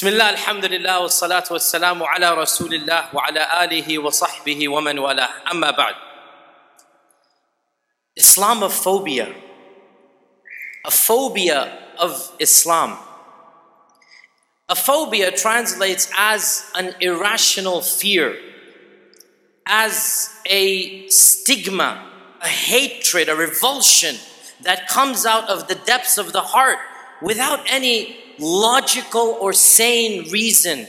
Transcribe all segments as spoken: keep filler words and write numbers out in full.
Bismillah, alhamdulillah, wa salatu wa salamu ala rasulillah wa ala alihi wa sahbihi wa man wala. Amma ba'd. Islamophobia, a phobia of Islam. A phobia translates as an irrational fear, as a stigma, a hatred, a revulsion that comes out of the depths of the heart without any logical or sane reason.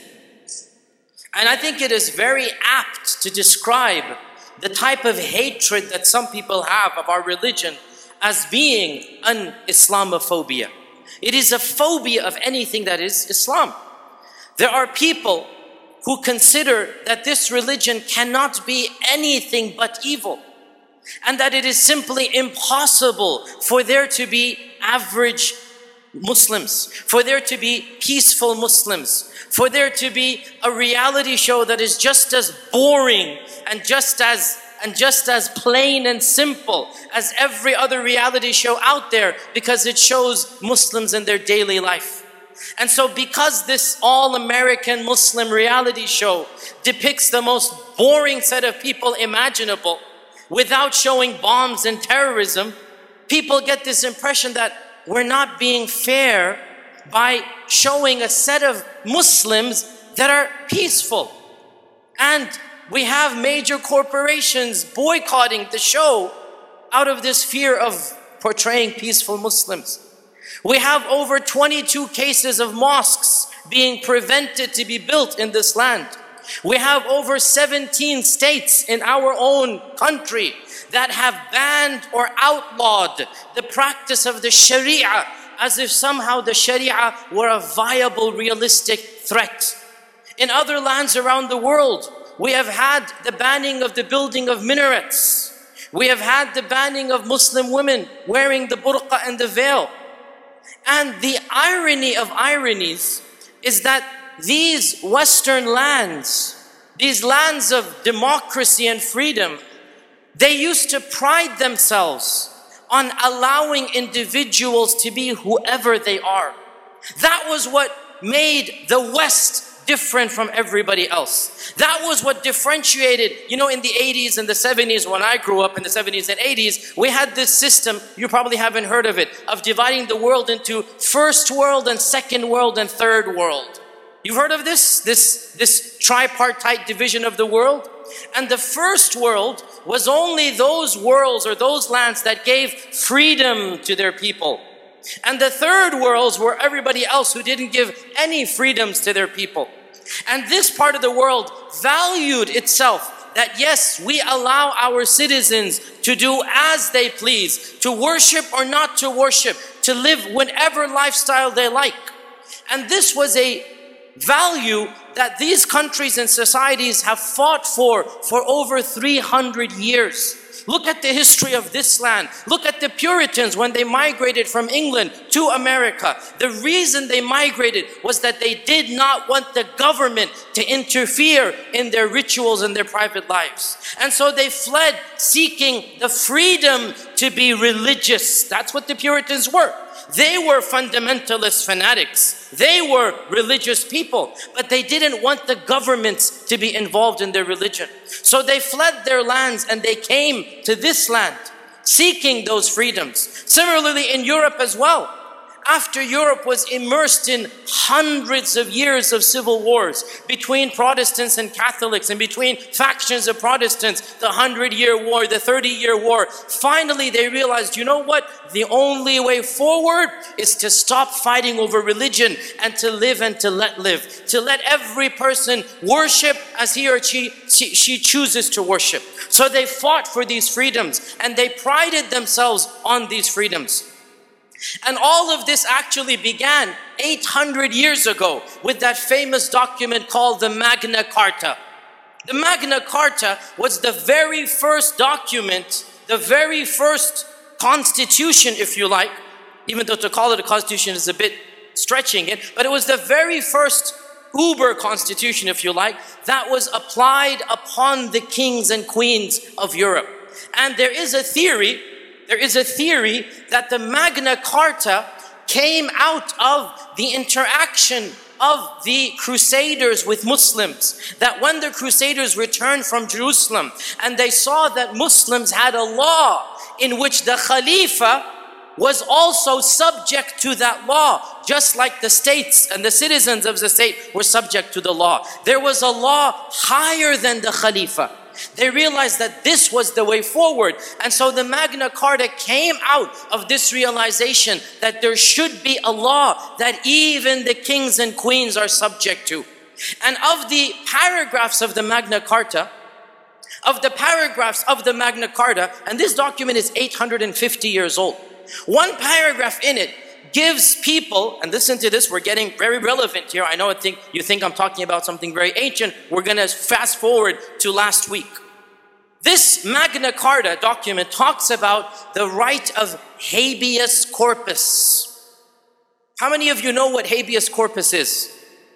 And I think it is very apt to describe the type of hatred that some people have of our religion as being an Islamophobia. It is a phobia of anything that is Islam. There are people who consider that this religion cannot be anything but evil, and that it is simply impossible for there to be average Muslims, for there to be peaceful Muslims, for there to be a reality show that is just as boring and just as and just as plain and simple as every other reality show out there, because it shows Muslims in their daily life. And so because this all-American Muslim reality show depicts the most boring set of people imaginable without showing bombs and terrorism, people get this impression that we're not being fair by showing a set of Muslims that are peaceful. And we have major corporations boycotting the show out of this fear of portraying peaceful Muslims. We have over twenty-two cases of mosques being prevented to be built in this land. We have over seventeen states in our own country that have banned or outlawed the practice of the Sharia, as if somehow the Sharia were a viable, realistic threat. In other lands around the world, we have had the banning of the building of minarets. We have had the banning of Muslim women wearing the burqa and the veil. And the irony of ironies is that these Western lands, these lands of democracy and freedom, they used to pride themselves on allowing individuals to be whoever they are. That was what made the West different from everybody else. That was what differentiated, you know, in the eighties and the seventies, when I grew up in the seventies and eighties, we had this system, you probably haven't heard of it, of dividing the world into first world and second world and third world. You've heard of this? This, this tripartite division of the world? And the first world was only those worlds or those lands that gave freedom to their people. And the third worlds were everybody else who didn't give any freedoms to their people. And this part of the world valued itself that yes, we allow our citizens to do as they please, to worship or not to worship, to live whatever lifestyle they like. And this was a value that these countries and societies have fought for for over three hundred years. Look at the history of this land. Look at the Puritans when they migrated from England to America. The reason they migrated was that they did not want the government to interfere in their rituals and their private lives. And so they fled seeking the freedom to be religious. That's what the Puritans were. They were fundamentalist fanatics. They were religious people, but they didn't want the governments to be involved in their religion. So they fled their lands and they came to this land, seeking those freedoms. Similarly in Europe as well. After Europe was immersed in hundreds of years of civil wars between Protestants and Catholics and between factions of Protestants, the hundred-year war, the thirty-year war, finally they realized, you know what? The only way forward is to stop fighting over religion and to live and to let live. To let every person worship as he or she, she, she chooses to worship. So they fought for these freedoms and they prided themselves on these freedoms. And all of this actually began eight hundred years ago with that famous document called the Magna Carta. The Magna Carta was the very first document, the very first constitution, if you like, even though to call it a constitution is a bit stretching it, but it was the very first uber constitution, if you like, that was applied upon the kings and queens of Europe. And there is a theory There is a theory that the Magna Carta came out of the interaction of the Crusaders with Muslims, that when the Crusaders returned from Jerusalem and they saw that Muslims had a law in which the Khalifa was also subject to that law, just like the states and the citizens of the state were subject to the law. There was a law higher than the Khalifa. They realized that this was the way forward. And so the Magna Carta came out of this realization that there should be a law that even the kings and queens are subject to. And of the paragraphs of the Magna Carta, of the paragraphs of the Magna Carta, and this document is eight hundred fifty years old, one paragraph in it gives people, and listen to this, we're getting very relevant here. I know I think you think I'm talking about something very ancient. We're going to fast forward to last week. This Magna Carta document talks about the right of habeas corpus. How many of you know what habeas corpus is?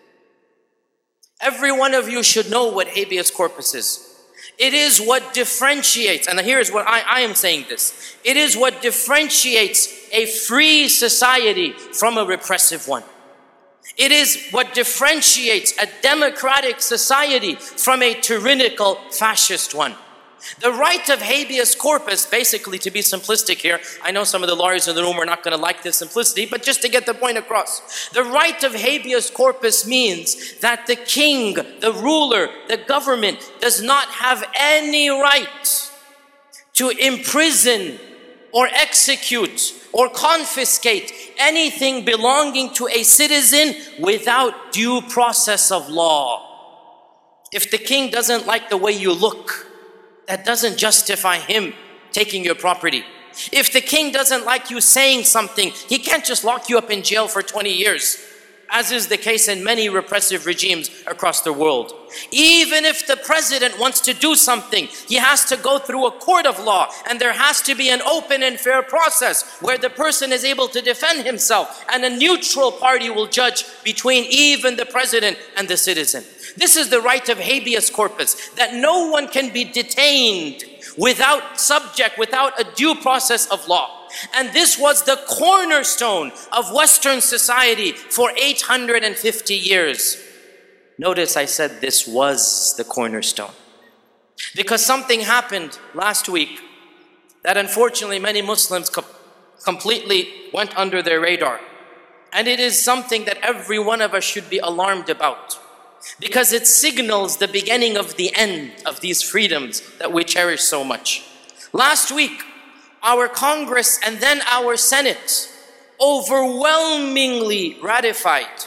Every one of you should know what habeas corpus is. It is what differentiates, and here's what I, I am saying this. It is what differentiates a free society from a repressive one. It is what differentiates a democratic society from a tyrannical fascist one. The right of habeas corpus, basically, to be simplistic here, I know some of the lawyers in the room are not going to like this simplicity, but just to get the point across. The right of habeas corpus means that the king, the ruler, the government does not have any right to imprison or execute or confiscate anything belonging to a citizen without due process of law. If the king doesn't like the way you look, that doesn't justify him taking your property. If the king doesn't like you saying something, he can't just lock you up in jail for twenty years, as is the case in many repressive regimes across the world. Even if the president wants to do something, he has to go through a court of law, and there has to be an open and fair process where the person is able to defend himself, and a neutral party will judge between even the president and the citizen. This is the right of habeas corpus, that no one can be detained without subject, without a due process of law. And this was the cornerstone of Western society for eight hundred fifty years. Notice I said this was the cornerstone. Because something happened last week that unfortunately many Muslims co- completely went under their radar. And it is something that every one of us should be alarmed about, because it signals the beginning of the end of these freedoms that we cherish so much. Last week, our Congress and then our Senate overwhelmingly ratified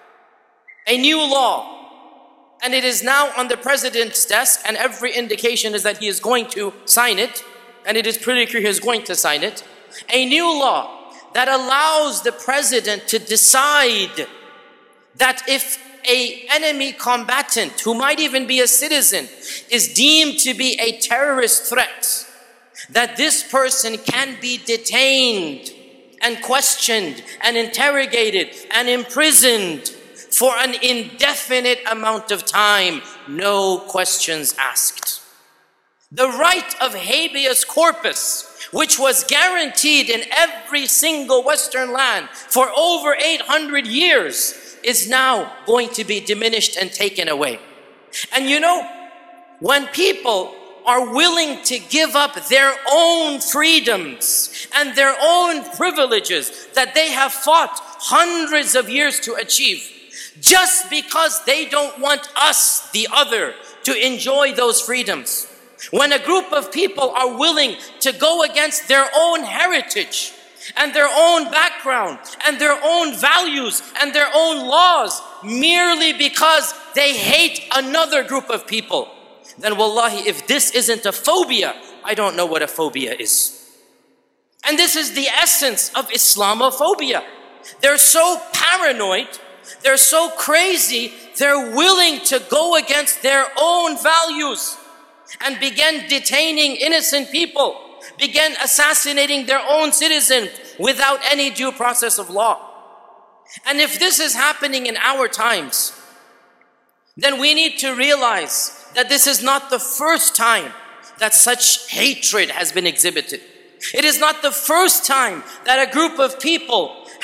a new law. And it is now on the President's desk, and every indication is that he is going to sign it, and it is pretty clear he is going to sign it. A new law that allows the President to decide that if an enemy combatant, who might even be a citizen, is deemed to be a terrorist threat, that this person can be detained and questioned and interrogated and imprisoned for an indefinite amount of time, no questions asked. The right of habeas corpus, which was guaranteed in every single Western land for over eight hundred years, is now going to be diminished and taken away. And you know, when people are willing to give up their own freedoms and their own privileges that they have fought hundreds of years to achieve, just because they don't want us, the other, to enjoy those freedoms. When a group of people are willing to go against their own heritage and their own background and their own values and their own laws merely because they hate another group of people, then wallahi, if this isn't a phobia, I don't know what a phobia is. And this is the essence of Islamophobia. They're so paranoid, they're so crazy, they're willing to go against their own values and begin detaining innocent people, begin assassinating their own citizens without any due process of law. And if this is happening in our times, then we need to realize that this is not the first time that such hatred has been exhibited. It is not the first time that a group of people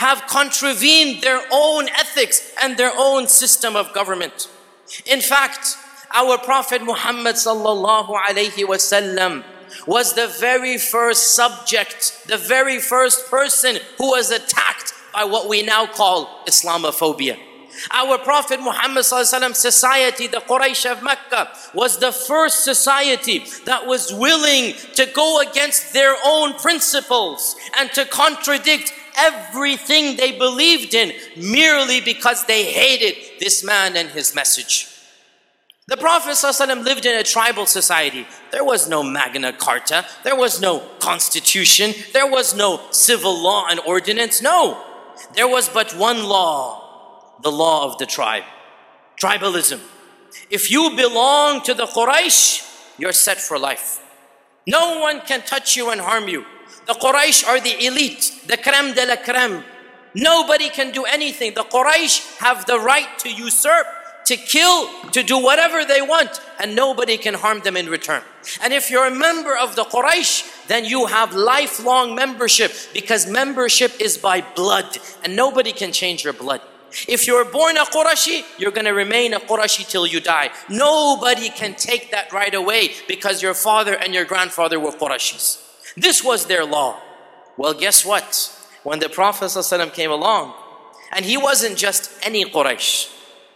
have contravened their own ethics and their own system of government. In fact, our Prophet Muhammad sallallahu alayhi wasallam was the very first subject, the very first person who was attacked by what we now call Islamophobia. Our Prophet Muhammad sallallahu alayhi wasallam society, the Quraysh of Mecca, was the first society that was willing to go against their own principles and to contradict everything they believed in merely because they hated this man and his message. The Prophet ﷺ lived in a tribal society. There was no Magna Carta. There was no constitution. There was no civil law and ordinance. No. There was but one law, the law of the tribe. Tribalism. If you belong to the Quraysh, you're set for life. No one can touch you and harm you. The Quraysh are the elite, the crème de la crème. Nobody can do anything. The Quraysh have the right to usurp, to kill, to do whatever they want, and nobody can harm them in return. And if you're a member of the Quraysh, then you have lifelong membership, because membership is by blood, and nobody can change your blood. If you're born a Qurashi, you're going to remain a Qurashi till you die. Nobody can take that right away, because your father and your grandfather were Qurashis. This was their law. Well, guess what? When the Prophet ﷺ came along, and he wasn't just any Quraysh,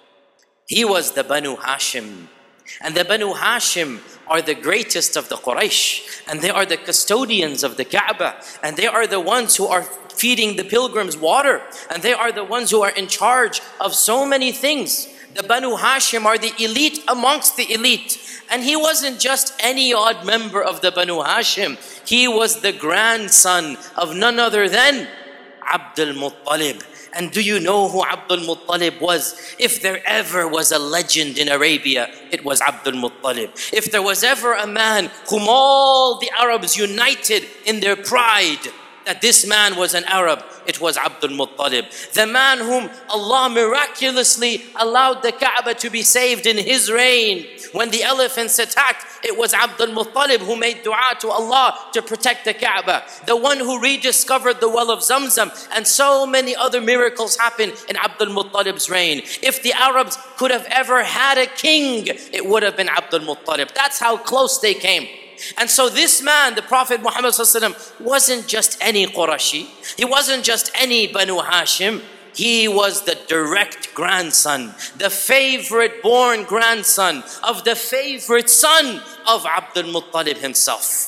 he was the Banu Hashim. And the Banu Hashim are the greatest of the Quraysh. And they are the custodians of the Kaaba. And they are the ones who are feeding the pilgrims water. And they are the ones who are in charge of so many things. The Banu Hashim are the elite amongst the elite. And he wasn't just any odd member of the Banu Hashim. He was the grandson of none other than Abdul Muttalib. And do you know who Abdul Muttalib was? If there ever was a legend in Arabia, it was Abdul Muttalib. If there was ever a man whom all the Arabs united in their pride that this man was an Arab, it was Abdul Muttalib. The man whom Allah miraculously allowed the Kaaba to be saved in his reign. When the elephants attacked, it was Abdul Muttalib who made dua to Allah to protect the Kaaba. The one who rediscovered the well of Zamzam, and so many other miracles happened in Abdul Muttalib's reign. If the Arabs could have ever had a king, it would have been Abdul Muttalib. That's how close they came. And so this man, the Prophet Muhammad ﷺ, wasn't just any Qurashi. He wasn't just any Banu Hashim. He was the direct grandson, the favorite born grandson of the favorite son of Abdul Muttalib himself.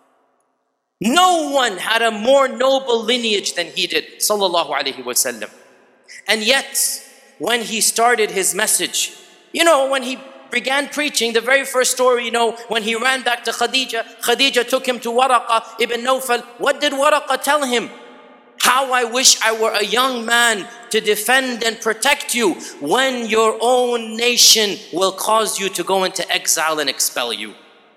No one had a more noble lineage than he did, sallallahu alaihi wasallam. And yet, when he started his message, you know, when he began preaching, the very first story, you know, when he ran back to Khadija, Khadija took him to Waraqa ibn Nawfal. What did Waraqa tell him? How I wish I were a young man to defend and protect you when your own nation will cause you to go into exile and expel you.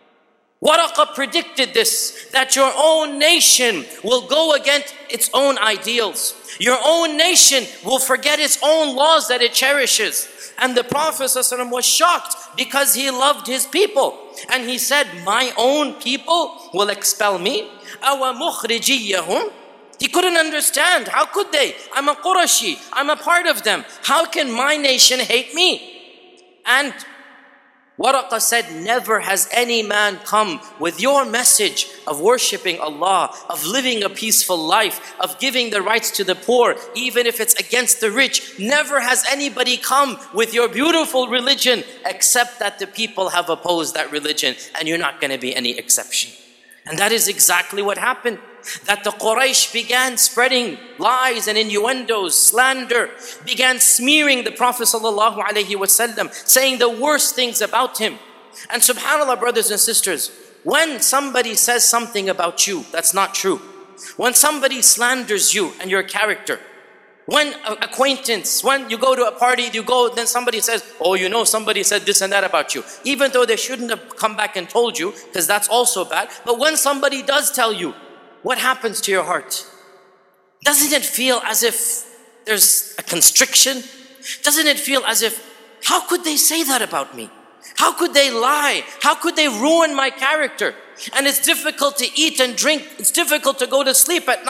Waraqa predicted this, that your own nation will go against its own ideals. Your own nation will forget its own laws that it cherishes. And the Prophet ﷺ was shocked because he loved his people. And he said, my own people will expel me? أَوَ مُخْرِجِيَّهُمْ? He couldn't understand. How could they? I'm a Qurashi. I'm a part of them. How can my nation hate me? And Waraqa said, never has any man come with your message of worshipping Allah, of living a peaceful life, of giving the rights to the poor, even if it's against the rich. Never has anybody come with your beautiful religion, except that the people have opposed that religion, and you're not going to be any exception. And that is exactly what happened. That the Quraysh began spreading lies and innuendos, slander, began smearing the Prophet sallallahu alaihi wasallam, saying the worst things about him. And subhanAllah, brothers and sisters, when somebody says something about you that's not true, when somebody slanders you and your character, when acquaintance, when you go to a party, you go, then somebody says, oh, you know, somebody said this and that about you. Even though they shouldn't have come back and told you, because that's also bad. But when somebody does tell you, what happens to your heart? Doesn't it feel as if there's a constriction? Doesn't it feel as if, how could they say that about me? How could they lie? How could they ruin my character? And it's difficult to eat and drink. It's difficult to go to sleep at night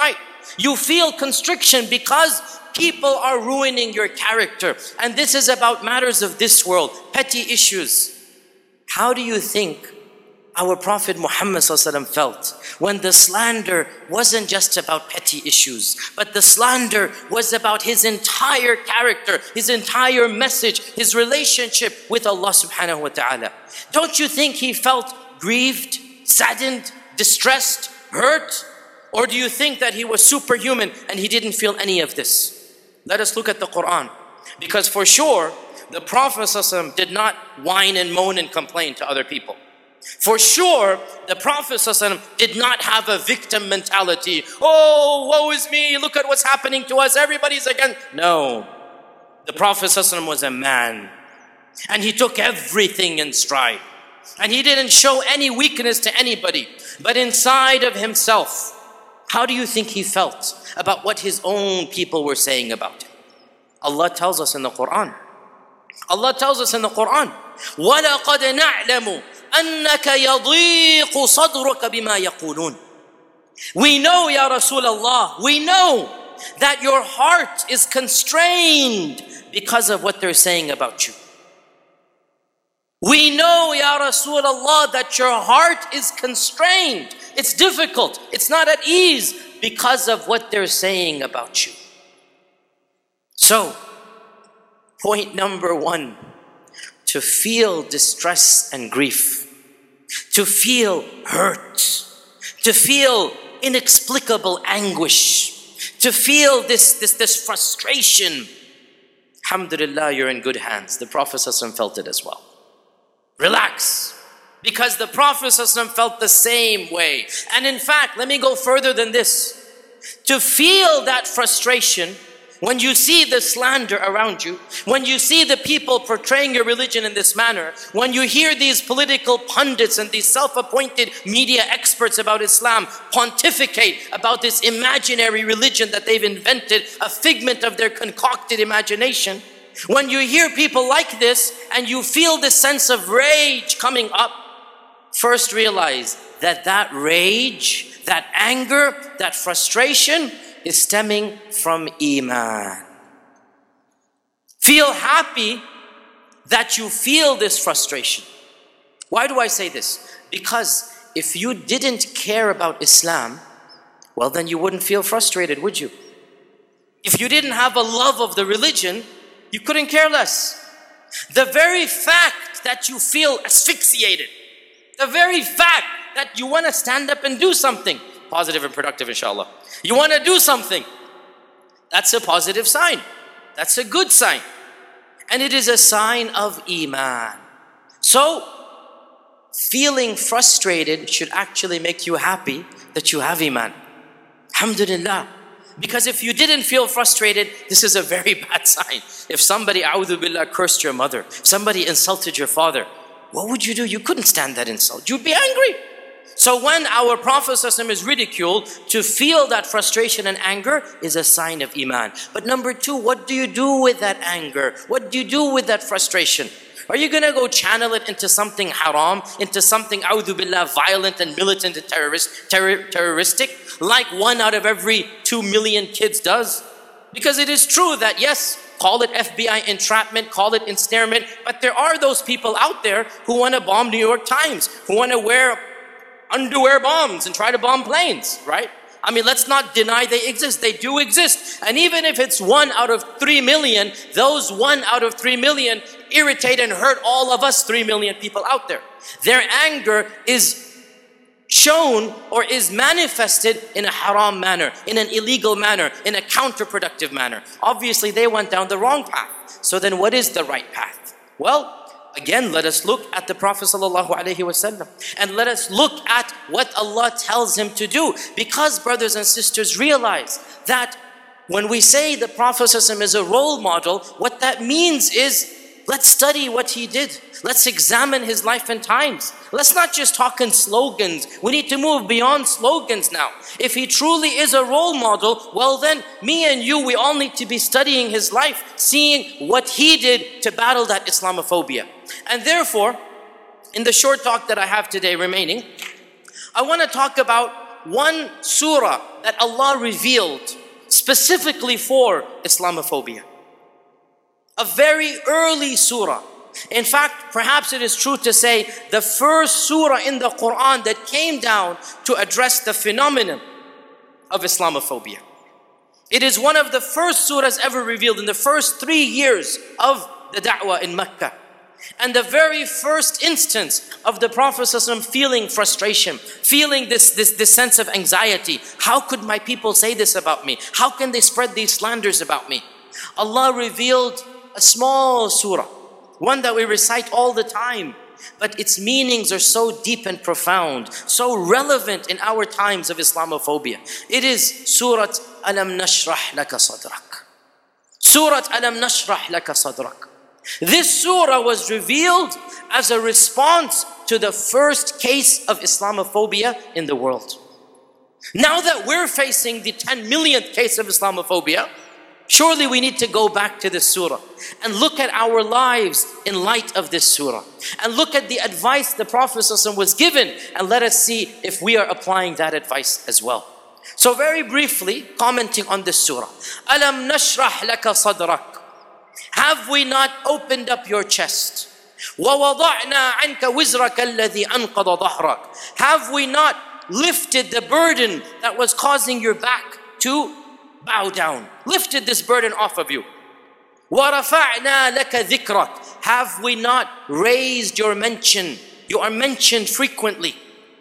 You feel constriction because people are ruining your character. And this is about matters of this world, petty issues. How do you think our Prophet Muhammad felt when the slander wasn't just about petty issues, but the slander was about his entire character, his entire message, his relationship with Allah subhanahu wa ta'ala? Don't you think he felt grieved, saddened, distressed, hurt? Or do you think that he was superhuman and he didn't feel any of this? Let us look at the Quran. Because for sure, the Prophet ﷺ did not whine and moan and complain to other people. For sure, the Prophet ﷺ did not have a victim mentality. Oh, woe is me, look at what's happening to us, everybody's against. No. The Prophet ﷺ was a man. And he took everything in stride. And he didn't show any weakness to anybody. But inside of himself, how do you think he felt about what his own people were saying about him? Allah tells us in the Quran. Allah tells us in the Quran, وَلَقَدْ نَعْلَمُ أَنَّكَ يَضِيقُ صَدْرُكَ بِمَا يَقُولُونَ. We know, Ya Rasulullah, we know that your heart is constrained because of what they're saying about you. We know, Ya Rasulullah, that your heart is constrained. It's difficult. It's not at ease because of what they're saying about you. So, point number one, to feel distress and grief, to feel hurt, to feel inexplicable anguish, to feel this, this, this frustration. Alhamdulillah, you're in good hands. The Prophet ﷺ felt it as well. Relax. Because the Prophet ﷺ felt the same way. And in fact, let me go further than this. To feel that frustration, when you see the slander around you, when you see the people portraying your religion in this manner, when you hear these political pundits and these self-appointed media experts about Islam pontificate about this imaginary religion that they've invented, a figment of their concocted imagination, when you hear people like this and you feel this sense of rage coming up, first realize that that rage, that anger, that frustration is stemming from Iman. Feel happy that you feel this frustration. Why do I say this? Because if you didn't care about Islam, well then you wouldn't feel frustrated, would you? If you didn't have a love of the religion, you couldn't care less. The very fact that you feel asphyxiated, the very fact that you want to stand up and do something, positive and productive inshallah, you want to do something, that's a positive sign. That's a good sign. And it is a sign of Iman. So, feeling frustrated should actually make you happy that you have Iman. Alhamdulillah. Because if you didn't feel frustrated, this is a very bad sign. If somebody, a'udhu billah, cursed your mother, if somebody insulted your father, what would you do? You couldn't stand that insult. You'd be angry. So when our Prophet ﷺ is ridiculed, to feel that frustration and anger is a sign of Iman. But number two, what do you do with that anger? What do you do with that frustration? Are you going to go channel it into something haram, into something, a'udhu billah, violent and militant and terrorist, terror, terroristic, like one out of every two million kids does? Because it is true that yes, call it F B I entrapment, call it ensnarement, but there are those people out there who want to bomb New York Times, who want to wear underwear bombs and try to bomb planes, right? I mean, let's not deny they exist. They do exist. And even if it's one out of three million, those one out of three million irritate and hurt all of us three million people out there. Their anger is shown or is manifested in a haram manner, in an illegal manner, in a counterproductive manner. Obviously, they went down the wrong path. So then what is the right path? Well, again, let us look at the Prophet ﷺ and let us look at what Allah tells him to do. Because, brothers and sisters, realize that when we say the Prophet ﷺ is a role model, what that means is, let's study what he did. Let's examine his life and times. Let's not just talk in slogans. We need to move beyond slogans now. If he truly is a role model, well then, me and you, we all need to be studying his life, seeing what he did to battle that Islamophobia. And therefore, in the short talk that I have today remaining, I want to talk about one surah that Allah revealed specifically for Islamophobia. A very early surah. In fact, perhaps it is true to say the first surah in the Quran that came down to address the phenomenon of Islamophobia. It is one of the first surahs ever revealed in the first three years of the da'wah in Mecca. And the very first instance of the Prophet ﷺ feeling frustration, feeling this, this, this sense of anxiety. How could my people say this about me? How can they spread these slanders about me? Allah revealed a small surah, one that we recite all the time, but its meanings are so deep and profound, so relevant in our times of Islamophobia. It is Surah Alam Nashrah Laka Sadrak. Surah Alam Nashrah Laka Sadrak. This surah was revealed as a response to the first case of Islamophobia in the world. Now that we're facing the ten millionth case of Islamophobia, surely we need to go back to this surah and look at our lives in light of this surah. And look at the advice the Prophet ﷺ was given, and let us see if we are applying that advice as well. So very briefly, commenting on this surah. Alam nashrah laka sadrak. Have we not opened up your chest? وَوَضَعْنَا عَنْكَ وِزْرَكَ الَّذِي أَنْقَضَ ظَهْرَكَ. Have we not lifted the burden that was causing your back to bow down? Lifted this burden off of you. وَرَفَعْنَا لَكَ ذِكْرَكَ. Have we not raised your mention? You are mentioned frequently.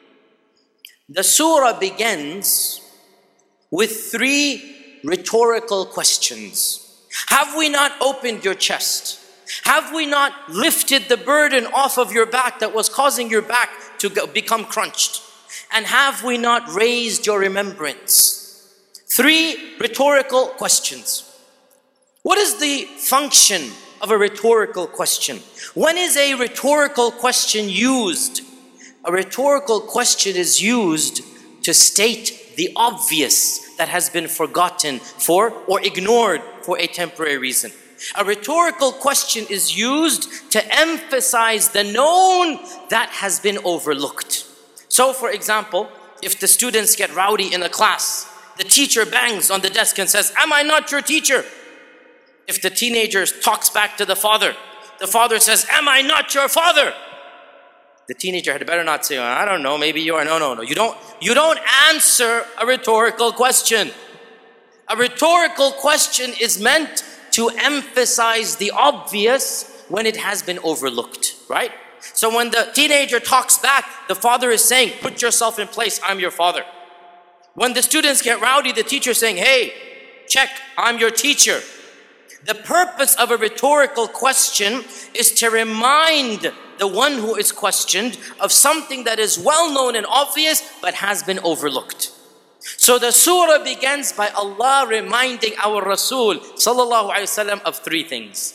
The surah begins with three rhetorical questions. Have we not opened your chest? Have we not lifted the burden off of your back that was causing your back to go, become crunched? And have we not raised your remembrance? Three rhetorical questions. What is the function of a rhetorical question? When is a rhetorical question used? A rhetorical question is used to state the obvious that has been forgotten for or ignored for a temporary reason. A rhetorical question is used to emphasize the known that has been overlooked. So for example, if the students get rowdy in a class, the teacher bangs on the desk and says, "Am I not your teacher?" If the teenager talks back to the father, the father says, "Am I not your father?" The teenager had better not say, "I don't know, maybe you are." No, no, no. You don't, you don't answer a rhetorical question. A rhetorical question is meant to emphasize the obvious when it has been overlooked, right? So when the teenager talks back, the father is saying, "Put yourself in place, I'm your father." When the students get rowdy, the teacher is saying, "Hey, check, I'm your teacher." The purpose of a rhetorical question is to remind the one who is questioned of something that is well known and obvious but has been overlooked. So the surah begins by Allah reminding our Rasul sallallahu alaihi wasallam of three things.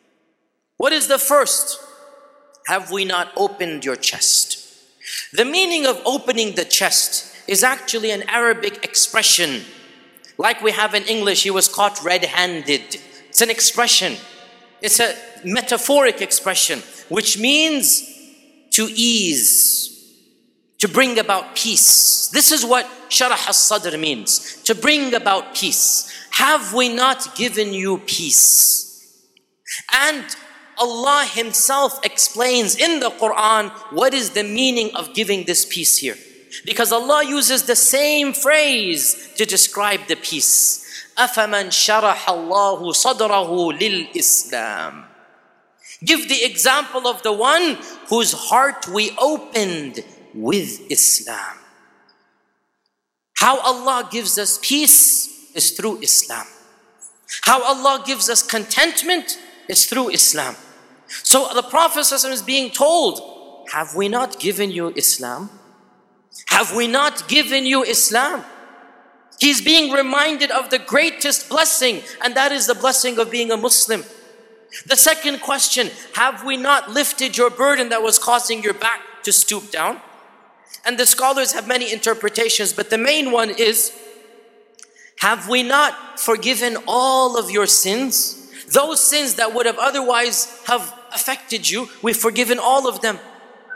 What is the first? Have we not opened your chest? The meaning of opening the chest is actually an Arabic expression. Like we have in English, he was caught red-handed. It's an expression. It's a metaphoric expression, which means to ease, to bring about peace. This is what sharah as-sadr means, to bring about peace. Have we not given you peace? And Allah Himself explains in the Quran what is the meaning of giving this peace here. Because Allah uses the same phrase to describe the peace. أَفَمَنْ شَرَحَ اللَّهُ صَدْرَهُ لِلْإِسْلَامِ. Give the example of the one whose heart we opened with Islam. How Allah gives us peace is through Islam. How Allah gives us contentment is through Islam. So the Prophet ﷺ is being told, have we not given you Islam? Have we not given you Islam? He's being reminded of the greatest blessing, and that is the blessing of being a Muslim. The second question, have we not lifted your burden that was causing your back to stoop down? And the scholars have many interpretations, but the main one is, have we not forgiven all of your sins? Those sins that would have otherwise have affected you, we've forgiven all of them.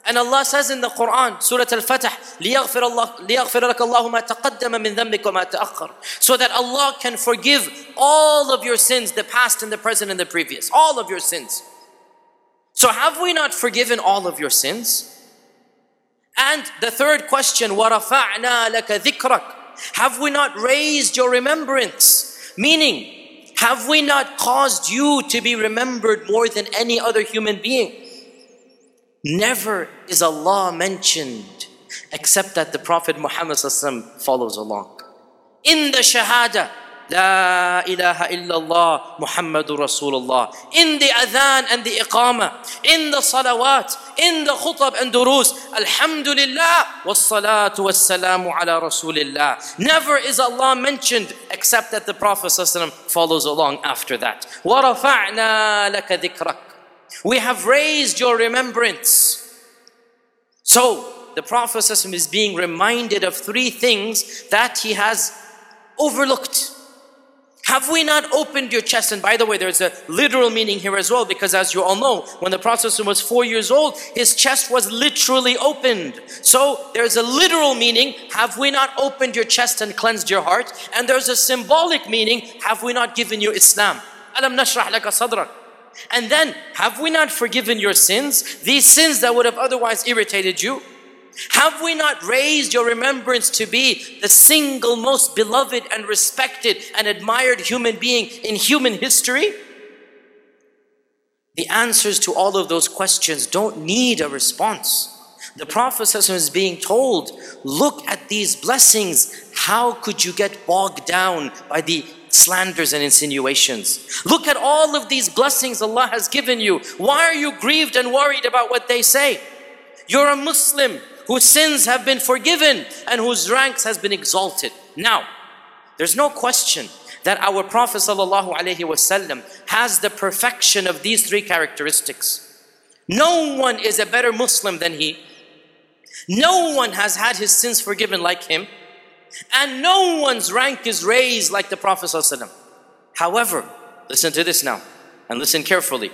And Allah says in the Quran, Surah Al-Fatih, لِيَغْفِرَ اللَّهُ لِيَغْفِرَ لَكَ اللَّهُ مَا تَقَدَّمَ مِنْ ذَنبِكَ وَمَا تَأَخَّرَ. So that Allah can forgive all of your sins, the past and the present and the previous. All of your sins. So have we not forgiven all of your sins? And the third question, وَرَفَعْنَا لَكَ ذِكْرَكَ. Have we not raised your remembrance? Meaning, have we not caused you to be remembered more than any other human being? Never is Allah mentioned except that the Prophet Muhammad follows along. In the Shahada, La ilaha illallah Muhammadur Rasulullah. In the adhan and the iqamah. In the salawat. In the khutab and durus. Alhamdulillah. Wassalatu wassalamu ala Rasulillah. Never is Allah mentioned except that the Prophet follows along after that. وَرَفَعْنَا لَكَ ذِكْرَكَ. We have raised your remembrance. So, the Prophet is being reminded of three things that he has overlooked. Have we not opened your chest? And by the way, there's a literal meaning here as well, because as you all know, when the Prophet was four years old, his chest was literally opened. So there's a literal meaning, have we not opened your chest and cleansed your heart? And there's a symbolic meaning, have we not given you Islam? Alam nashrah laka sadrak. And then, have we not forgiven your sins? These sins that would have otherwise irritated you? Have we not raised your remembrance to be the single most beloved and respected and admired human being in human history? The answers to all of those questions don't need a response. The Prophet is being told, look at these blessings. How could you get bogged down by the slanders and insinuations? Look at all of these blessings Allah has given you. Why are you grieved and worried about what they say? You're a Muslim whose sins have been forgiven and whose ranks has been exalted. Now, there's no question that our Prophet ﷺ has the perfection of these three characteristics. No one is a better Muslim than he. No one has had his sins forgiven like him. And no one's rank is raised like the Prophet ﷺ. However, listen to this now, and listen carefully.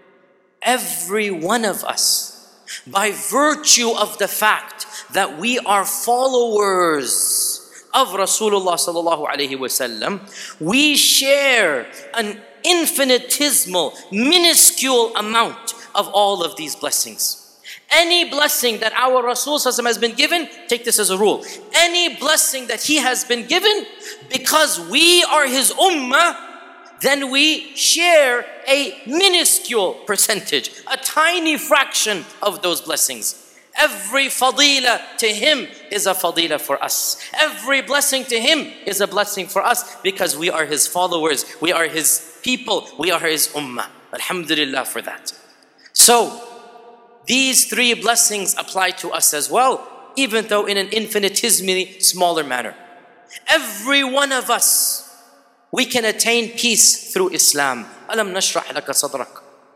Every one of us, by virtue of the fact that we are followers of Rasulullah sallallahu alaihi wasallam, we share an infinitesimal, minuscule amount of all of these blessings. Any blessing that our Rasul sallallahu alaihi wasallam has been given, take this as a rule. Any blessing that he has been given, because we are his ummah, then we share a minuscule percentage, a tiny fraction of those blessings. Every fadila to him is a fadila for us. Every blessing to him is a blessing for us because we are his followers, we are his people, we are his ummah. Alhamdulillah for that. So, these three blessings apply to us as well, even though in an infinitesimally smaller manner. Every one of us, we can attain peace through Islam. Alam nashrah laka sadrak.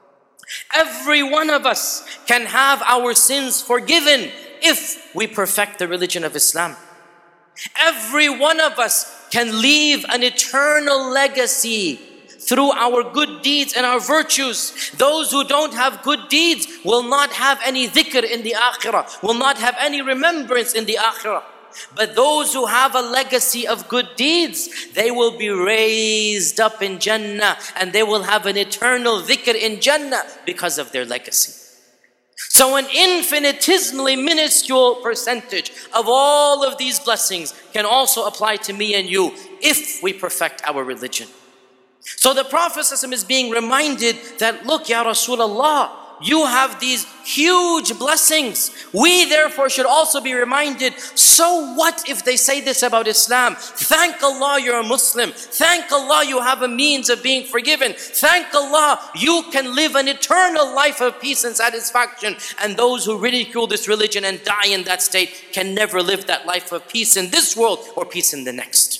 Every one of us can have our sins forgiven if we perfect the religion of Islam. Every one of us can leave an eternal legacy through our good deeds and our virtues. Those who don't have good deeds will not have any dhikr in the akhirah, will not have any remembrance in the akhirah. But those who have a legacy of good deeds, they will be raised up in Jannah and they will have an eternal dhikr in Jannah because of their legacy. So an infinitesimally minuscule percentage of all of these blessings can also apply to me and you if we perfect our religion. So the Prophet ﷺ is being reminded that, look, Ya Rasulullah, you have these huge blessings. We therefore should also be reminded, so what if they say this about Islam? Thank Allah you're a Muslim. Thank Allah you have a means of being forgiven. Thank Allah you can live an eternal life of peace and satisfaction. And those who ridicule this religion and die in that state can never live that life of peace in this world or peace in the next.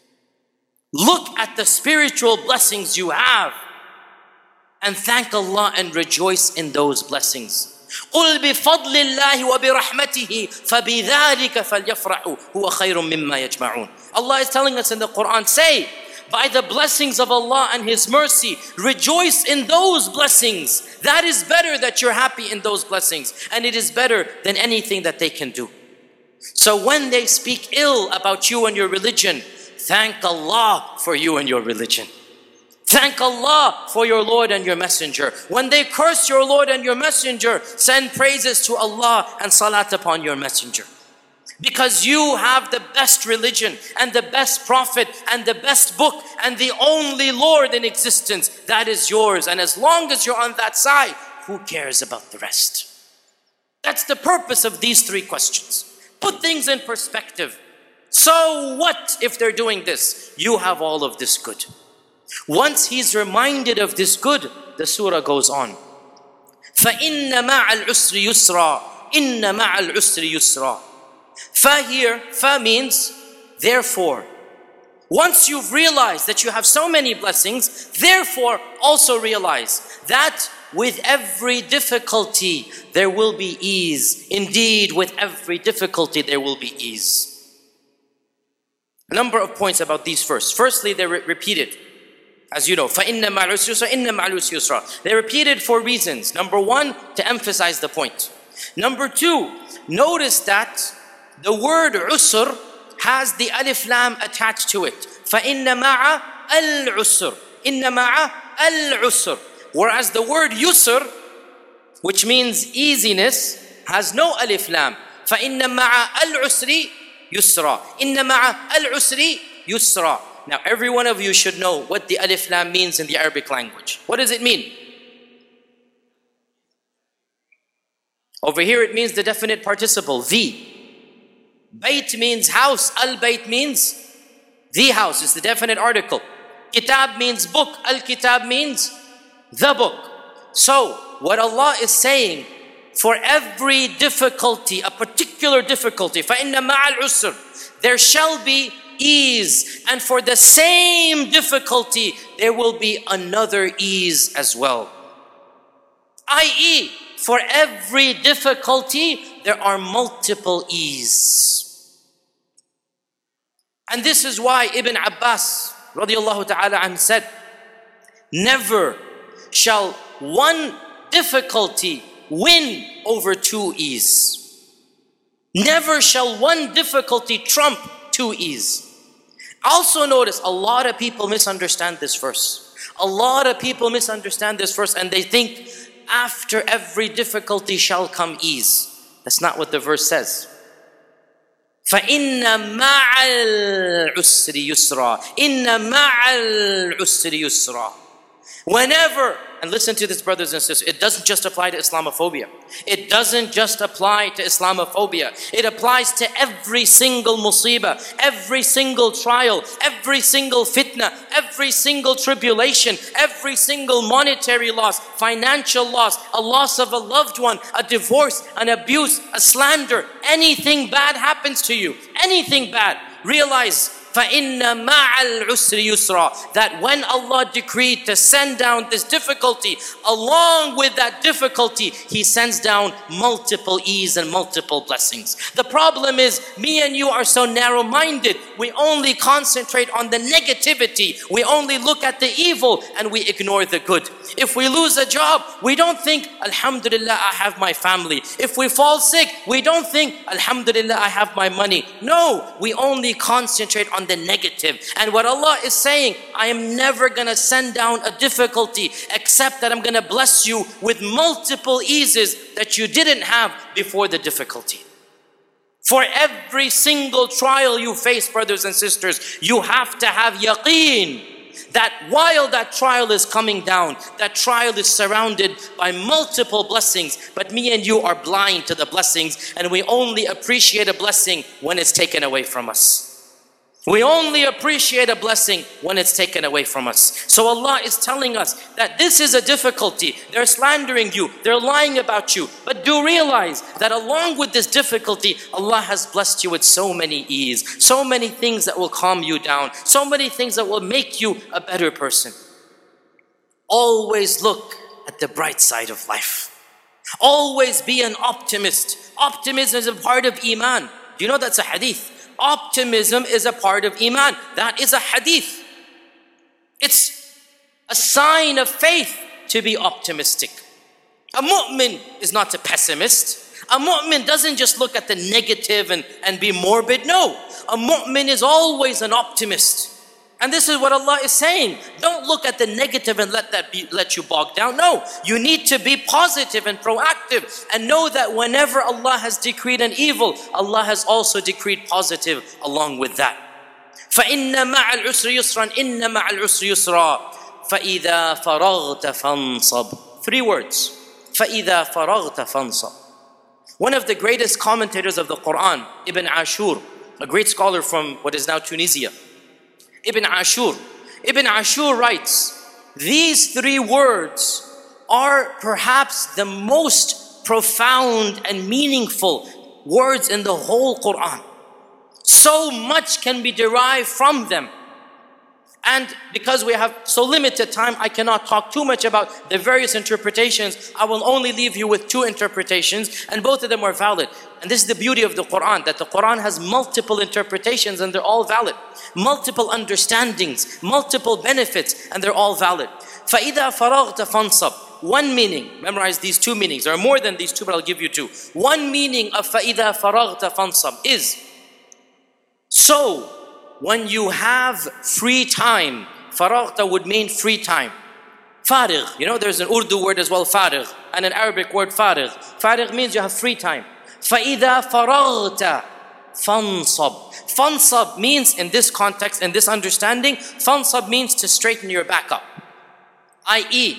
Look at the spiritual blessings you have and thank Allah and rejoice in those blessings. قُلْ بِفَضْلِ اللَّهِ وَبِرَحْمَتِهِ فَبِذَلِكَ فَلْيَفْرَحُوا هُوَ خَيْرٌ مِمَّا يَجْمَعُونَ. Allah is telling us in the Quran, say, by the blessings of Allah and His mercy. Rejoice in those blessings. That is better that you're happy in those blessings. And it is better than anything that they can do. So when they speak ill about you and your religion, thank Allah for you and your religion. Thank Allah for your Lord and your Messenger. When they curse your Lord and your Messenger, send praises to Allah and salat upon your Messenger. Because you have the best religion and the best prophet and the best book and the only Lord in existence. That is yours. And as long as you're on that side, who cares about the rest? That's the purpose of these three questions. Put things in perspective. So what if they're doing this? You have all of this good. Once he's reminded of this good, the surah goes on. فَإِنَّ مَعَ الْعُسْرِ يُسْرًا إِنَّ مَعَ الْعُسْرِ يُسْرًا. Fa here, fa means therefore. Once you've realized that you have so many blessings, therefore also realize that with every difficulty there will be ease. Indeed, with every difficulty there will be ease. A number of points about these first. Firstly, they're re repeated. As you know, فَإِنَّ مَعَ الْعُسْرِ يُسْرًا إِنَّ مَعَ الْعُسْرِ يُسْرًا. They're repeated for reasons. Number one, to emphasize the point. Number two, notice that the word usr has the alif lam attached to it. فَإِنَّ مَعَ الْعُسْرِ إِنَّ مَعَ الْعُسْرِ. Whereas the word yusr, which means easiness, has no alif lam. فَإِنَّ مَعَ الْعُسْرِ يُسْرًا إِنَّ مَعَ الْعُسْرِ يُسْرًا. Now every one of you should know what the alif lam means in the Arabic language. What does it mean? Over here it means the definite participle, the. Bayt means house, al-bayt means the house, it's the definite article. Kitab means book, al-kitab means the book. So what Allah is saying, for every difficulty, a particular difficulty, فَإِنَّ مَعَ الْعُسْرِ, there shall be ease, and for the same difficulty there will be another ease as well. that is, for every difficulty there are multiple ease. And this is why Ibn Abbas radiallahu ta'ala anhu said, never shall one difficulty win over two ease. Never shall one difficulty trump two ease. Also notice, a lot of people misunderstand this verse. A lot of people misunderstand this verse and they think after every difficulty shall come ease. That's not what the verse says. فَإِنَّ مَعَ الْعُسْرِ يُسْرًا إِنَّ مَعَ الْعُسْرِ يُسْرًا. Whenever, and listen to this, brothers and sisters, it doesn't just apply to Islamophobia. It doesn't just apply to Islamophobia. It applies to every single musibah, every single trial, every single fitna, every single tribulation, every single monetary loss, financial loss, a loss of a loved one, a divorce, an abuse, a slander. Anything bad happens to you, anything bad, realize فَإِنَّ مَعَ الْعُسْرِ يُسْرًا, that when Allah decreed to send down this difficulty, along with that difficulty, He sends down multiple ease and multiple blessings. The problem is, me and you are so narrow-minded, we only concentrate on the negativity, we only look at the evil and we ignore the good. If we lose a job, we don't think, Alhamdulillah, I have my family. If we fall sick, we don't think, Alhamdulillah, I have my money. No, we only concentrate on the negative. And what Allah is saying, I am never going to send down a difficulty except that I'm going to bless you with multiple eases that you didn't have before the difficulty. For every single trial you face, brothers and sisters, you have to have yaqeen that while that trial is coming down, that trial is surrounded by multiple blessings, but me and you are blind to the blessings, and we only appreciate a blessing when it's taken away from us. We only appreciate a blessing when it's taken away from us. So Allah is telling us that this is a difficulty. They're slandering you, they're lying about you. But do realize that along with this difficulty, Allah has blessed you with so many ease, so many things that will calm you down, so many things that will make you a better person. Always look at the bright side of life. Always be an optimist. Optimism is a part of Iman. Do you know that's a hadith? Optimism is a part of Iman. That is a hadith. It's a sign of faith to be optimistic. A mu'min is not a pessimist. A mu'min doesn't just look at the negative and, and be morbid. No, a mu'min is always an optimist. And this is what Allah is saying. Don't look at the negative and let that be, let you bog down. No, you need to be positive and proactive and know that whenever Allah has decreed an evil, Allah has also decreed positive along with that. فَإِنَّ مَعَ الْعُسْرِ يُسْرًا إِنَّ مَعَ الْعُسْرِ يُسْرًا فَإِذَا فَرَغْتَ فَانْصَبْ. Three words. فَإِذَا فَرَغْتَ فَانْصَبْ. One of the greatest commentators of the Quran, Ibn Ashur, a great scholar from what is now Tunisia. Ibn Ashur. Ibn Ashur writes, these three words are perhaps the most profound and meaningful words in the whole Quran. So much can be derived from them. And because we have so limited time, I cannot talk too much about the various interpretations. I will only leave you with two interpretations, and both of them are valid. And this is the beauty of the Quran, that the Quran has multiple interpretations and they're all valid. Multiple understandings, multiple benefits, and they're all valid. فَإِذَا فَرَغْتَ فَانْصَبْ. One meaning, memorize these two meanings. There are more than these two, but I'll give you two. One meaning of فَإِذَا فَرَغْتَ فَانْصَبْ is, so when you have free time, faragta would mean free time. Farigh, you know, there's an Urdu word as well, farigh, and an Arabic word farigh. Farigh means you have free time. فَإِذَا فَرَغْتَ فَانْصَبْ. Fansab means, in this context, in this understanding, fansab means to straighten your back up. that is,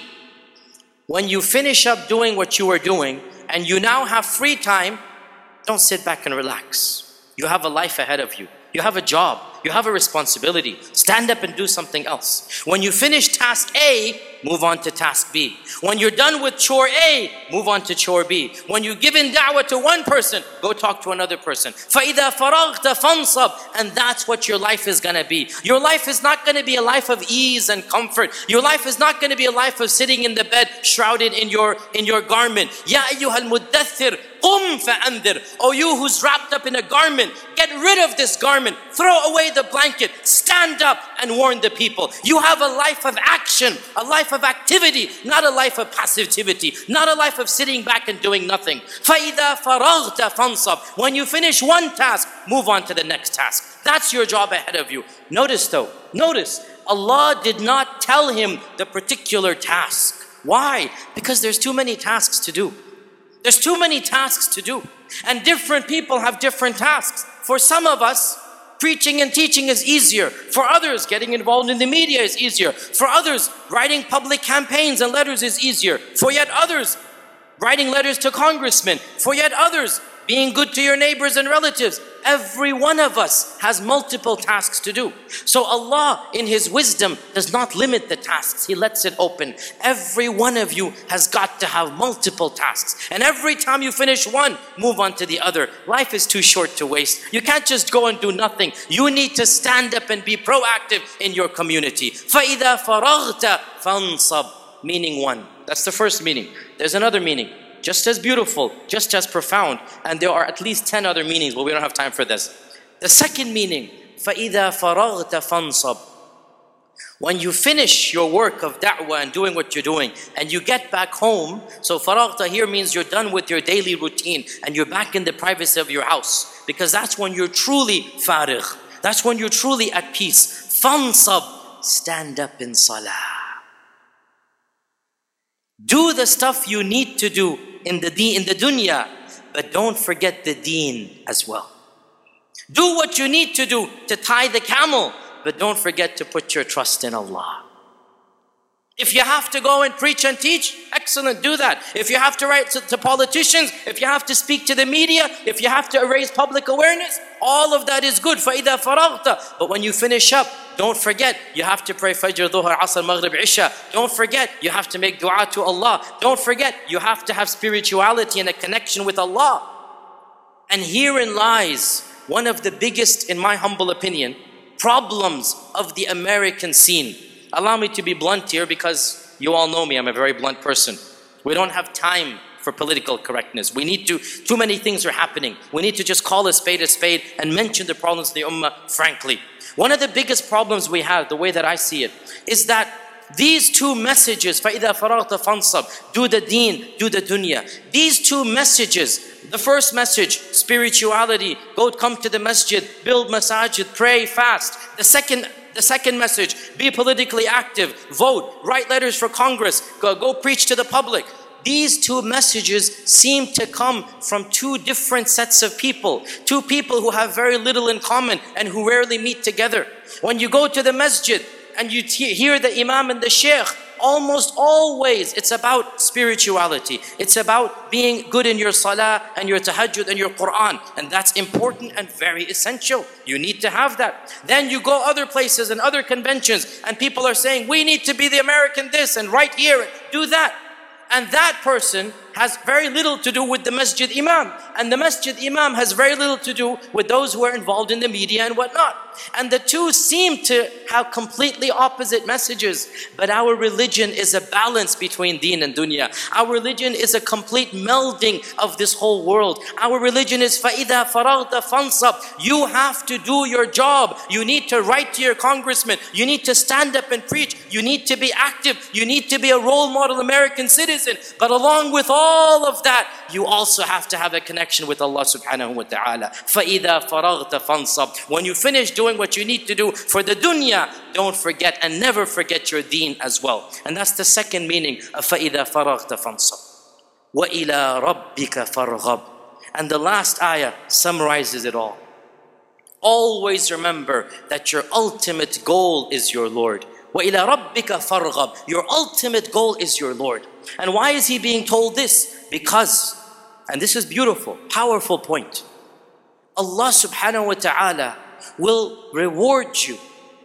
when you finish up doing what you were doing, and you now have free time, don't sit back and relax. You have a life ahead of you. You have a job. You have a responsibility. Stand up and do something else. When you finish task A, move on to task B. When you're done with chore A, move on to chore B. When you give in da'wah to one person, go talk to another person. فَإِذَا فَرَغْتَ فَانْصَبْ. And that's what your life is going to be. Your life is not going to be a life of ease and comfort. Your life is not going to be a life of sitting in the bed shrouded in your, in your garment. يَا أَيُّهَا الْمُدَّثِّرُ قُمْ فَأَنذِرْ. Oh, you who's wrapped up in a garment, get rid of this garment. Throw away the blanket. Stand up and warn the people. You have a life of action, a life of activity, not a life of passivity, not a life of sitting back and doing nothing. فَإِذَا فَرَغْتَ فَانْصَبْ. When you finish one task, move on to the next task. That's your job ahead of you. Notice though, notice, Allah did not tell him the particular task. Why? Because there's too many tasks to do. There's too many tasks to do. And different people have different tasks. For some of us, preaching and teaching is easier. For others, getting involved in the media is easier. For others, writing public campaigns and letters is easier. For yet others, writing letters to congressmen. For yet others, being good to your neighbors and relatives. Every one of us has multiple tasks to do. So Allah, in His wisdom, does not limit the tasks. He lets it open. Every one of you has got to have multiple tasks. And every time you finish one, move on to the other. Life is too short to waste. You can't just go and do nothing. You need to stand up and be proactive in your community. فَإِذَا فَرَغْتَ فَانْصَبْ. Meaning one. That's the first meaning. There's another meaning. Just as beautiful, just as profound, and there are at least ten other meanings, but we don't have time for this. The second meaning, فَإِذَا فَرَغْتَ فَانْصَبْ. When you finish your work of da'wah and doing what you're doing, and you get back home, so faragta here means you're done with your daily routine, and you're back in the privacy of your house, because that's when you're truly farigh. That's when you're truly at peace. فَانْصَبْ. Stand up in salah. Do the stuff you need to do in the deen, in the dunya, but don't forget the deen as well. Do what you need to do to tie the camel, but don't forget to put your trust in Allah. If you have to go and preach and teach, excellent, do that. If you have to write to, to politicians, if you have to speak to the media, if you have to raise public awareness, all of that is good. فَإِذَا فَرَغْتَ. But when you finish up, don't forget, you have to pray Fajr, Dhuhr, Asr, Maghrib, Isha. Don't forget, you have to make dua to Allah. Don't forget, you have to have spirituality and a connection with Allah. And herein lies one of the biggest, in my humble opinion, problems of the American scene. Allow me to be blunt here because you all know me, I'm a very blunt person. We don't have time for political correctness. We need to, too many things are happening. We need to just call a spade a spade and mention the problems of the ummah frankly. One of the biggest problems we have, the way that I see it, is that these two messages, فَإِذَا فَرَغْتَ فَانْصَبْ, do the deen, do the dunya. These two messages, the first message, spirituality, go come to the masjid, build masajid, pray, fast. The second The second message, be politically active, vote, write letters for Congress, go, go preach to the public. These two messages seem to come from two different sets of people. Two people who have very little in common and who rarely meet together. When you go to the masjid and you hear the imam and the sheikh, almost always it's about spirituality. It's about being good in your salah and your tahajjud and your Quran. And that's important and very essential. You need to have that. Then you go other places and other conventions and people are saying, we need to be the American this and right here, do that. And that person has very little to do with the masjid imam. And the masjid imam has very little to do with those who are involved in the media and whatnot. And the two seem to have completely opposite messages. But our religion is a balance between deen and dunya. Our religion is a complete melding of this whole world. Our religion is فَإِذَا فَرَغْتَ فَانْصَبْ. You have to do your job. You need to write to your congressman. You need to stand up and preach. You need to be active. You need to be a role model American citizen. But along with all of that, you also have to have a connection with Allah subhanahu wa ta'ala. فَإِذَا فَرَغْتَ فَانْصَبْ. When you finish doing what you need to do for the dunya, don't forget and never forget your deen as well. And that's the second meaning of فَإِذَا فَرَغْتَ فَانْصَبْ. وَإِلَىٰ رَبِّكَ فَارْغَبْ. And the last ayah summarizes it all. Always remember that your ultimate goal is your Lord. وَإِلَىٰ رَبِّكَ فَارْغَبْ. Your ultimate goal is your Lord. And why is he being told this? Because, and this is beautiful, powerful point, Allah subhanahu wa ta'ala will reward you,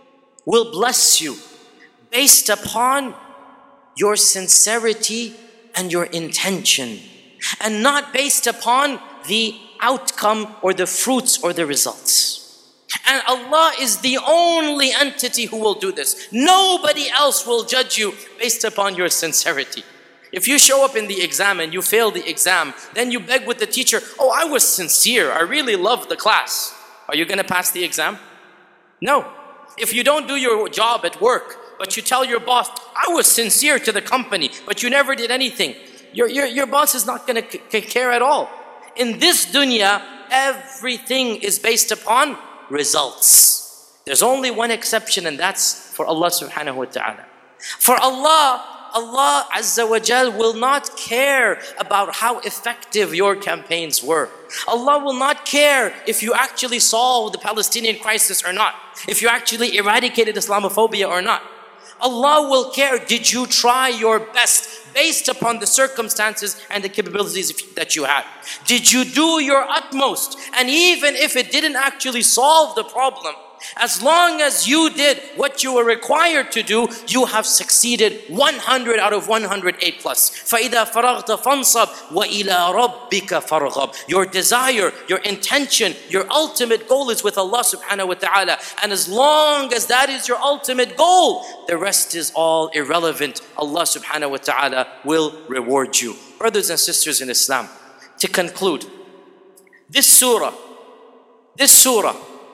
will bless you based upon your sincerity and your intention, and not based upon the outcome or the fruits or the results. And Allah is the only entity who will do this. Nobody else will judge you based upon your sincerity. If you show up in the exam and you fail the exam, then you beg with the teacher, oh, I was sincere, I really loved the class. Are you going to pass the exam? No. If you don't do your job at work, but you tell your boss, I was sincere to the company, but you never did anything, your, your, your boss is not going to care at all. In this dunya, everything is based upon results. There's only one exception, and that's for Allah subhanahu wa ta'ala. For Allah, Allah Azza wa Jal will not care about how effective your campaigns were. Allah will not care if you actually solved the Palestinian crisis or not, if you actually eradicated Islamophobia or not. Allah will care, did you try your best based upon the circumstances and the capabilities that you had? Did you do your utmost? And even if it didn't actually solve the problem, as long as you did what you were required to do, you have succeeded one hundred out of one hundred eight plus. فَإِذَا فَرَغْتَ فَانْصَبْ وَإِلَىٰ رَبِّكَ فَارْغَبْ. Your desire, your intention, your ultimate goal is with Allah subhanahu wa ta'ala. And as long as that is your ultimate goal, the rest is all irrelevant. Allah subhanahu wa ta'ala will reward you. Brothers and sisters in Islam, to conclude, this surah, this surah,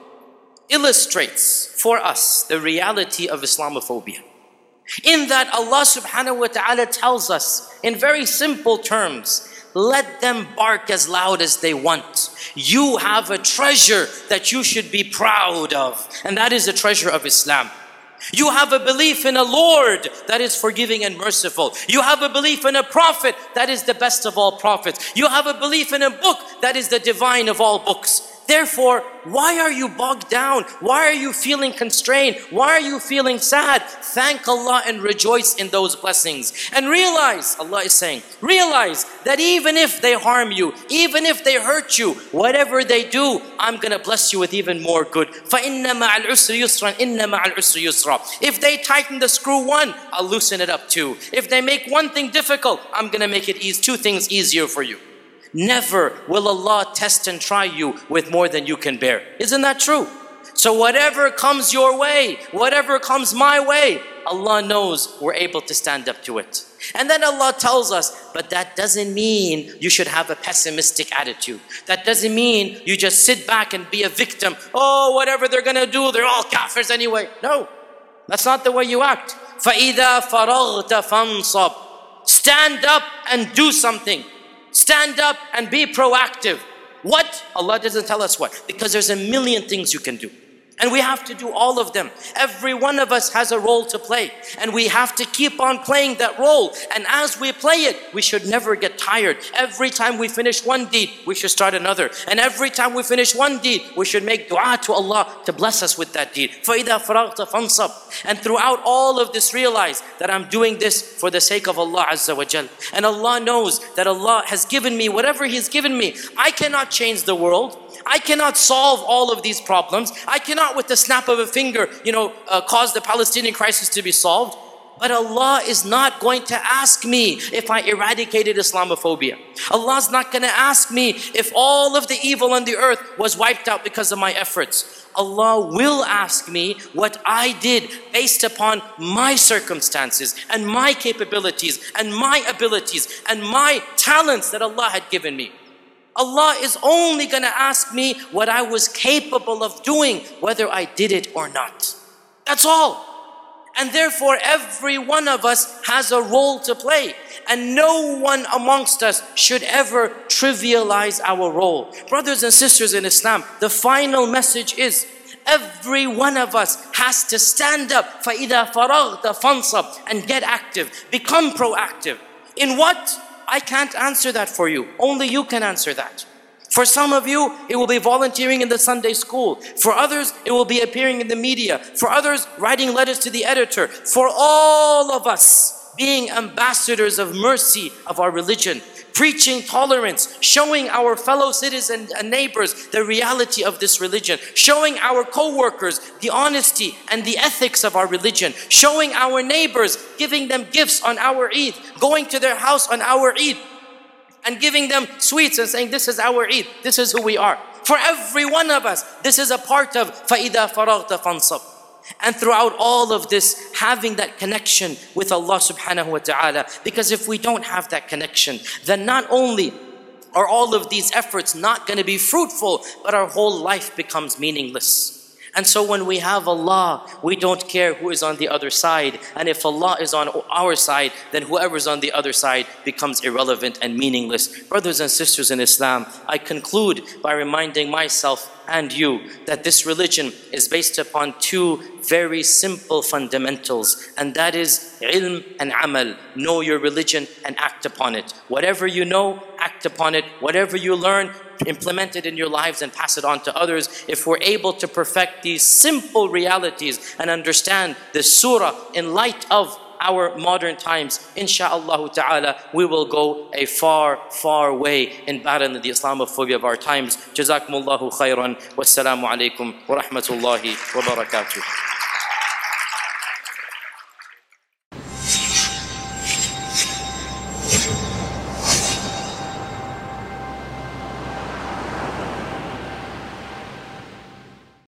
illustrates for us the reality of Islamophobia. In that Allah subhanahu wa ta'ala tells us in very simple terms, let them bark as loud as they want. You have a treasure that you should be proud of, and that is the treasure of Islam. You have a belief in a Lord that is forgiving and merciful. You have a belief in a prophet that is the best of all prophets. You have a belief in a book that is the divine of all books. Therefore, why are you bogged down? Why are you feeling constrained? Why are you feeling sad? Thank Allah and rejoice in those blessings. And realize, Allah is saying, realize that even if they harm you, even if they hurt you, whatever they do, I'm going to bless you with even more good. فَإِنَّ مَعَ الْعُسْرِ يُسْرًا إِنَّ مَعَ الْعُسْرِ يُسْرًا. If they tighten the screw one, I'll loosen it up too. If they make one thing difficult, I'm going to make it easy, two things easier for you. Never will Allah test and try you with more than you can bear. Isn't that true? So whatever comes your way, whatever comes my way, Allah knows we're able to stand up to it. And then Allah tells us, but that doesn't mean you should have a pessimistic attitude. That doesn't mean you just sit back and be a victim. Oh, whatever they're gonna do, they're all kafirs anyway. No, that's not the way you act. فَإِذَا فَرَغْتَ فَانْصَبْ. Stand up and do something. Stand up and be proactive. What? Allah doesn't tell us what. Because there's a million things you can do. And we have to do all of them. Every one of us has a role to play. And we have to keep on playing that role. And as we play it, we should never get tired. Every time we finish one deed, we should start another. And every time we finish one deed, we should make dua to Allah to bless us with that deed. فَإِذَا فَرَغْتَ فَانْصَبْ. And throughout all of this, realize that I'm doing this for the sake of Allah Azza wa Jal. And Allah knows that Allah has given me whatever He's given me. I cannot change the world. I cannot solve all of these problems. I cannot with the snap of a finger, you know, uh, cause the Palestinian crisis to be solved. But Allah is not going to ask me if I eradicated Islamophobia. Allah's not going to ask me if all of the evil on the earth was wiped out because of my efforts. Allah will ask me what I did based upon my circumstances and my capabilities and my abilities and my talents that Allah had given me. Allah is only going to ask me what I was capable of doing, whether I did it or not. That's all. And therefore, every one of us has a role to play. And no one amongst us should ever trivialize our role. Brothers and sisters in Islam, the final message is, every one of us has to stand up, فَإِذَا فَرَغْتَ فَانْصَبْ, and get active, become proactive. In what? I can't answer that for you. Only you can answer that. For some of you, it will be volunteering in the Sunday school. For others, it will be appearing in the media. For others, writing letters to the editor. For all of us, being ambassadors of mercy of our religion, preaching tolerance, showing our fellow citizens and neighbors the reality of this religion, showing our co-workers the honesty and the ethics of our religion, showing our neighbors, giving them gifts on our Eid, going to their house on our Eid, and giving them sweets and saying, this is our Eid, this is who we are. For every one of us, this is a part of فَإِذَا فَرَغْتَ فَانْصَبْ. And throughout all of this, having that connection with Allah subhanahu wa ta'ala. Because if we don't have that connection, then not only are all of these efforts not going to be fruitful, but our whole life becomes meaningless. And so when we have Allah, we don't care who is on the other side. And if Allah is on our side, then whoever's on the other side becomes irrelevant and meaningless. Brothers and sisters in Islam, I conclude by reminding myself and you that this religion is based upon two very simple fundamentals, and that is ilm and amal. Know your religion and act upon it. Whatever you know, act upon it. Whatever you learn, implement it in your lives and pass it on to others. If we're able to perfect these simple realities and understand this surah in light of our modern times, insha'Allah ta'ala, we will go a far, far way in battling the Islamophobia of our times. Jazakumullahu khairan. Wassalamu alaikum wa rahmatullahi wa barakatuh.